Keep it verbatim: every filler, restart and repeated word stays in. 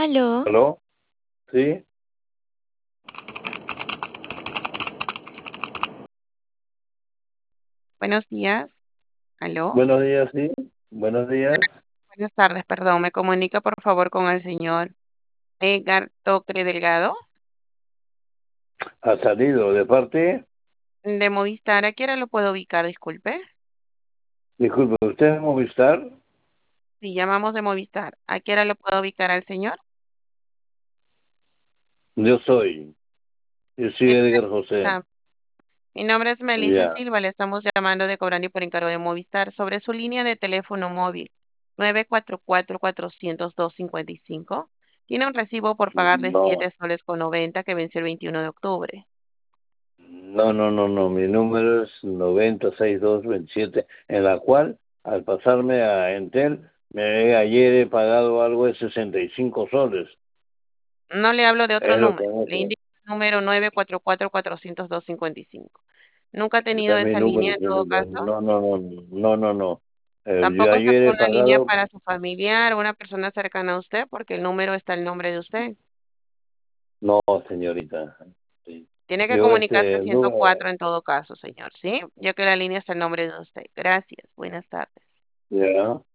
Aló, ¿Aló? ¿Sí? buenos días. Aló, Buenos días, sí. Buenos días. buenas tardes, perdón. ¿Me comunica por favor con el señor Edgar Tocre Delgado ¿Ha salido de parte? de Movistar? ¿A qué hora lo puedo ubicar? Disculpe. Disculpe, ¿usted es Movistar? Si llamamos de Movistar, ¿a qué hora lo puedo ubicar al señor? Yo soy. Yo soy Mi Edgar José. ah, mi nombre es Melissa Ya. Silva. Le estamos llamando de Cobrando y por encargo de Movistar sobre su línea de teléfono móvil nueve cuatro cuatro, cuatro cero dos, cinco cinco. Tiene un recibo por pagar de No, siete soles con noventa que venció el veintiuno de octubre. no, no, no, no. Mi número es noventa sesenta y dos veintisiete, en la cual, al pasarme a Entel, me, ayer he pagado algo de sesenta y cinco soles. No le hablo de otro Es lo que número, no le sé. indico el número nueve cuatro cuatro, cuatro cero dos, cinco cinco. ¿Nunca ha Ese tenido es mi esa número. línea en todo caso? No, no, no, no, no, no. Eh, yo Tampoco ayer sacó he una línea pagado. para su familiar o una persona cercana a usted porque el número está el nombre de usted. No, señorita. Sí. Tiene que Yo comunicarse este, al el ciento número, cuatro en todo caso, señor, ¿sí? Ya que la línea está el nombre de usted. Gracias. Buenas tardes. ya.